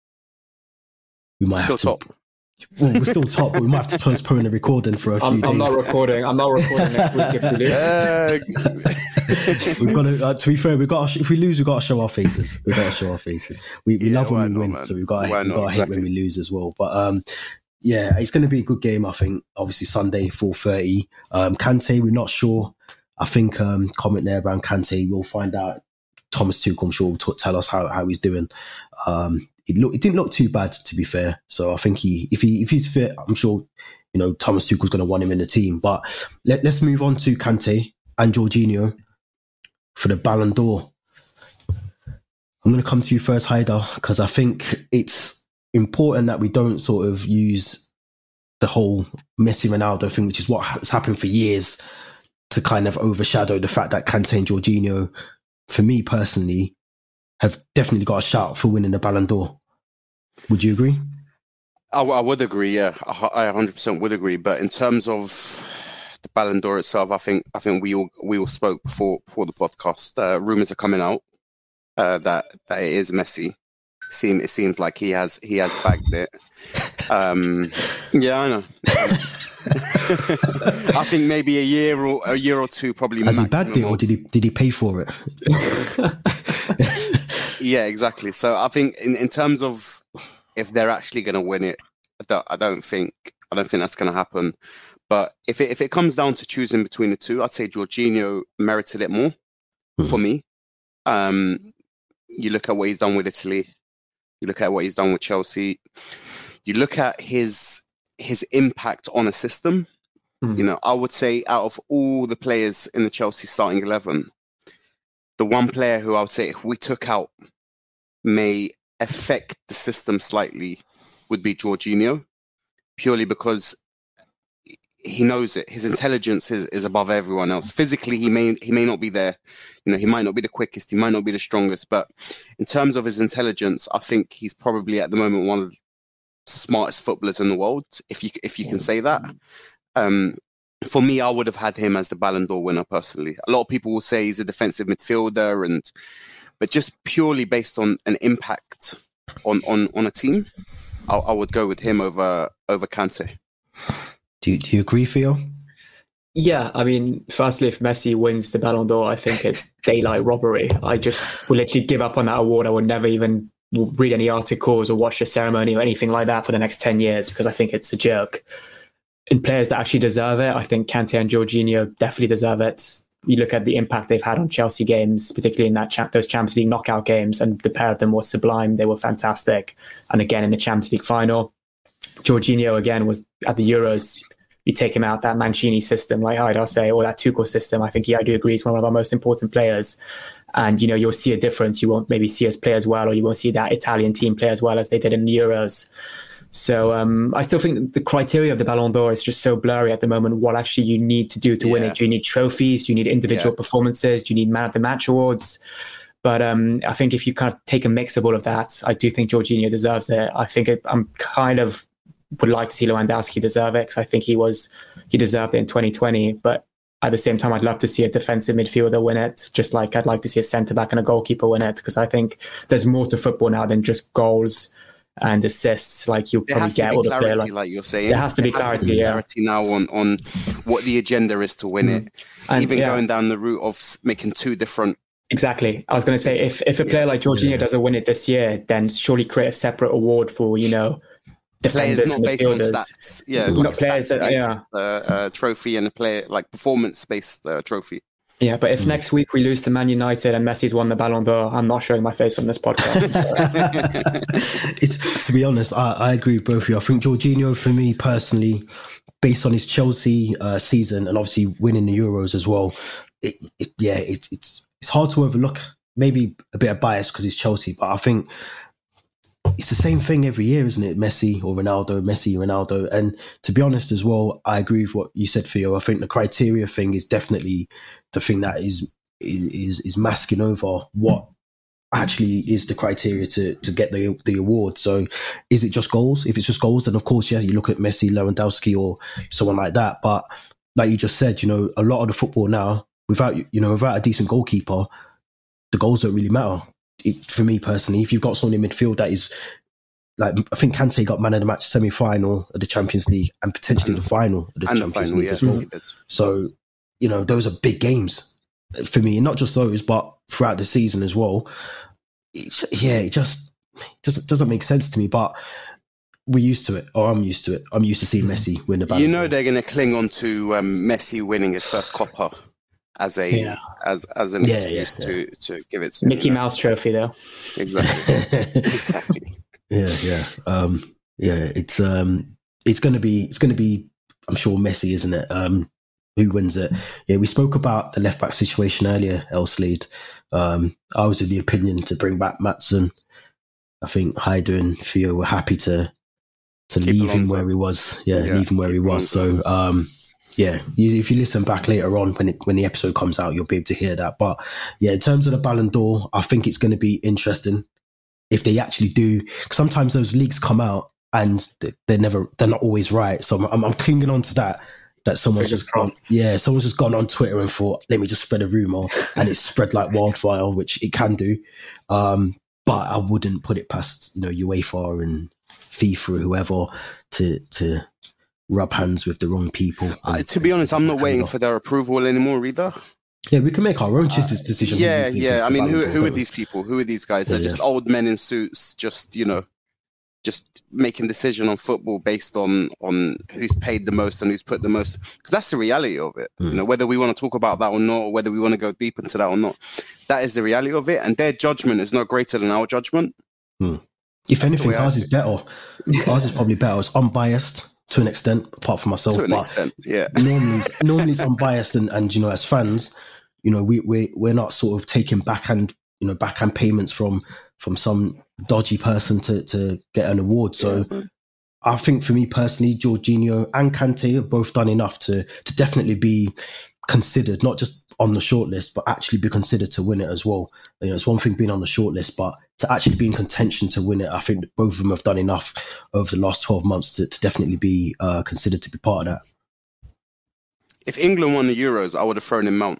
we might have to. Top. Well, we're still top, but we might have to postpone the recording for a few days. I'm not recording next week if we lose. We've got to. To be fair, if we lose, we've got to show our faces. We love when we win, so we've got to hate when we lose as well. But it's going to be a good game. I think. Obviously, Sunday 4:30. Kante, we're not sure. I think comment there around Kante. We'll find out. Thomas Tuchel, I'm sure, will tell us how he's doing. It didn't look too bad, to be fair. So I think if he's fit, I'm sure Thomas Tuchel's going to want him in the team. But let's move on to Kante and Jorginho for the Ballon d'Or. I'm going to come to you first, Haider, because I think it's important that we don't sort of use the whole Messi Ronaldo thing, which is what has happened for years, to kind of overshadow the fact that Kante and Jorginho, for me personally, have definitely got a shout for winning the Ballon d'Or. Would you agree? I would agree, yeah. I 100% would agree. But in terms of the Ballon d'Or itself, I think we all spoke before the podcast. Rumours are coming out that it is Messi. It seems like he has bagged it. Yeah, I know. I think maybe a year or two probably. Has he bagged it, or did he pay for it? Yeah, exactly. So I think in terms of if they're actually going to win it, I don't think that's going to happen. But if it comes down to choosing between the two, I'd say Jorginho merited it more for me. You look at what he's done with Italy. You look at what he's done with Chelsea. You look at his impact on a system. I would say out of all the players in the Chelsea starting 11, the one player who I would say if we took out may affect the system slightly would be Jorginho, purely because he knows it. His intelligence is above everyone else. Physically, he may not be there. He might not be the quickest. He might not be the strongest. But in terms of his intelligence, I think he's probably at the moment one of the smartest footballers in the world, if you can say that. For me, I would have had him as the Ballon d'Or winner personally. A lot of people will say he's a defensive midfielder, but just purely based on an impact on a team, I would go with him over Kante. Do you agree, Theo? Yeah, I mean, firstly, if Messi wins the Ballon d'Or, I think it's daylight robbery. I just will literally give up on that award. I would never even read any articles or watch the ceremony or anything like that for the next 10 years because I think it's a joke. In players that actually deserve it, I think Kante and Jorginho definitely deserve it. You look at the impact they've had on Chelsea games, particularly in those Champions League knockout games, and the pair of them were sublime. They were fantastic. And again, in the Champions League final, Jorginho again was at the Euros. You take him out, that Mancini system, like I'd say, or that Tuchel system. I think I do agree he's one of our most important players. And, you'll see a difference. You won't maybe see us play as well, or you won't see that Italian team play as well as they did in the Euros. So I still think the criteria of the Ballon d'Or is just so blurry at the moment. What actually you need to do to win it? Do you need trophies? Do you need individual performances? Do you need man of the match awards? But I think if you kind of take a mix of all of that, I do think Jorginho deserves it. I think I'm kind of would like to see Lewandowski deserve it because I think he deserved it in 2020. But at the same time, I'd love to see a defensive midfielder win it, just like I'd like to see a centre-back and a goalkeeper win it, because I think there's more to football now than just goals and assists. Like you'll probably get all the clarity, like you're saying. There has to be clarity now on what the agenda is to win it. And even going down the route of making two different. Exactly. I was going to say, if a player like Jorginho doesn't win it this year, then surely create a separate award for, defenders, players not based on stats. Yeah, like not players that, trophy and a player like performance-based trophy. Yeah, but if next week we lose to Man United and Messi's won the Ballon d'Or, I'm not showing my face on this podcast. It's, to be honest, I agree with both of you. I think Jorginho, for me personally, based on his Chelsea season and obviously winning the Euros as well, it's hard to overlook. Maybe a bit of bias because he's Chelsea, but I think it's the same thing every year, isn't it? Messi or Ronaldo. And to be honest as well, I agree with what you said, Theo. I think the criteria thing is definitely the thing that is masking over what actually is the criteria to get the award. So is it just goals? If it's just goals, then of course, you look at Messi, Lewandowski or someone like that. But like you just said, a lot of the football now, without a decent goalkeeper, the goals don't really matter. For me personally, if you've got someone in midfield that is like, I think Kante got man of the match semi-final of the Champions League and potentially the final of the Champions League as well. So, those are big games for me, and not just those, but throughout the season as well. It just doesn't make sense to me, but we're used to it, or I'm used to it. I'm used to seeing Messi win the Ballon d'Or. They're going to cling on to Messi winning his first Copa as an excuse to give it to Mickey Mouse trophy, though. Exactly. It's going to be I'm sure Messi, isn't it? Who wins it? Yeah, we spoke about the left back situation earlier, Elslade. I was of the opinion to bring back Maatsen. I think Haider and Theo were happy to leave him where he was. Leave him where he was. So if you listen back later on when the episode comes out, you'll be able to hear that. But in terms of the Ballon d'Or, I think it's going to be interesting if they actually do. Sometimes those leaks come out and they're not always right. So I'm clinging on to that someone's just gone on Twitter and thought, let me just spread a rumor, and it's spread like wildfire, which it can do. But I wouldn't put it past UEFA and FIFA or whoever to rub hands with the wrong people. To be honest, I'm not waiting for their approval anymore either. Yeah, we can make our own decisions. I mean, who are these people? Who are these guys? They're just old men in suits, just making decision on football based on who's paid the most and who's put the most. Because that's the reality of it. Whether we want to talk about that or not, or whether we want to go deep into that or not, that is the reality of it. And their judgment is not greater than our judgment. If anything, ours is better. Ours is probably better. It's unbiased to an extent, apart from myself. To an extent, yeah. Normally it's unbiased, and as fans, we're not sort of taking backhand payments from some dodgy person to get an award. So I think for me personally, Jorginho and Kante have both done enough to definitely be considered, not just on the shortlist, but actually be considered to win it as well. You know, it's one thing being on the shortlist, but to actually be in contention to win it, I think both of them have done enough over the last 12 months to definitely be considered to be part of that. If England won the Euros, I would have thrown in Mount.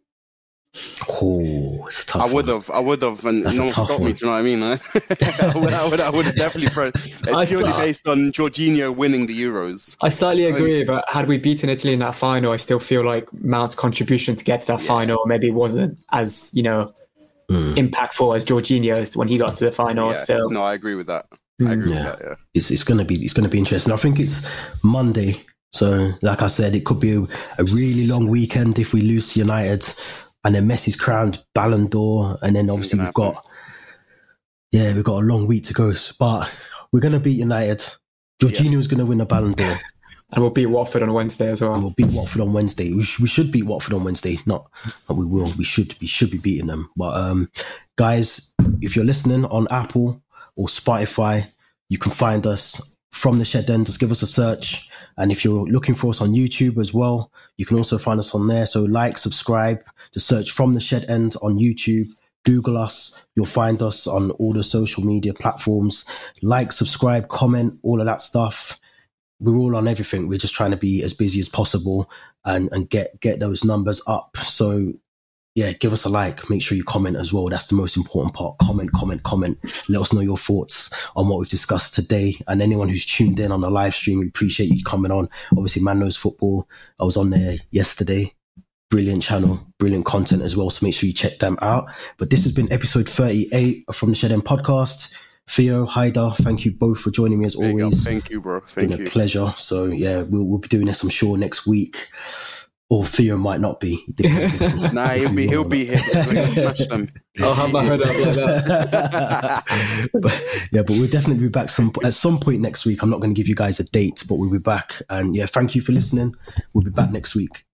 Oh, it's a tough I would have, and That's no one stopped me. Do you know what I mean? I would have definitely thrown. It's purely based on Jorginho winning the Euros. I slightly agree, but had we beaten Italy in that final, I still feel like Mount's contribution to get to that final maybe wasn't as, impactful as Jorginho's when he got to the final. Yeah. So no, I agree with that. I agree with that. Yeah, it's gonna be interesting. I think it's Monday, so like I said, it could be a really long weekend if we lose to United. And then Messi's crowned Ballon d'Or, and then obviously we've got a long week to go. But we're gonna beat United. Jorginho's gonna win a Ballon d'Or, and we'll beat Watford on Wednesday as well. And we'll beat Watford on Wednesday. We should beat Watford on Wednesday. Not we will. We should be beating them. But guys, if you're listening on Apple or Spotify, you can find us From the Shed End. Just give us a search. And if you're looking for us on YouTube as well, you can also find us on there. So like, subscribe, just search From the Shed End on YouTube, Google us. You'll find us on all the social media platforms. Like, subscribe, comment, all of that stuff. We're all on everything. We're just trying to be as busy as possible and get those numbers up. So yeah, give us a like. Make sure you comment as well. That's the most important part. Comment. Let us know your thoughts on what we've discussed today. And anyone who's tuned in on the live stream, we appreciate you coming on. Obviously, Man Knows Football. I was on there yesterday. Brilliant channel, brilliant content as well. So make sure you check them out. But this has been episode 38 of From the Shed End podcast. Theo, Haidar, thank you both for joining me as always. Thank you, bro. Thank you. It's been a pleasure. So yeah, we'll be doing this, I'm sure, next week. Or Theo might not be. Nah, he'll be here. Smash them. I'll have my head up like that. but we'll definitely be back at some point next week. I'm not going to give you guys a date, but we'll be back. And yeah, thank you for listening. We'll be back next week.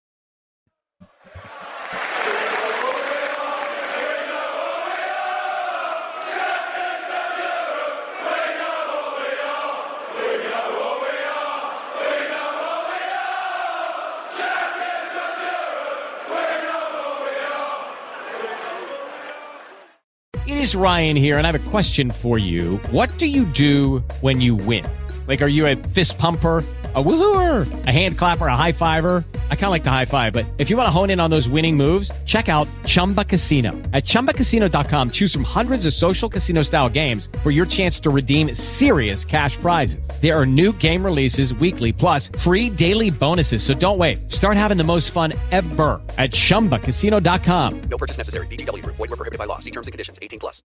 It is Ryan here, and I have a question for you. What do you do when you win? Like, are you a fist pumper, a woohooer, a hand clapper, a high fiver? I kind of like the high five, but if you want to hone in on those winning moves, check out Chumba Casino. At ChumbaCasino.com, choose from hundreds of social casino-style games for your chance to redeem serious cash prizes. There are new game releases weekly, plus free daily bonuses. So don't wait. Start having the most fun ever at ChumbaCasino.com. No purchase necessary. VGW Group. Void where prohibited by law. See terms and conditions. 18+.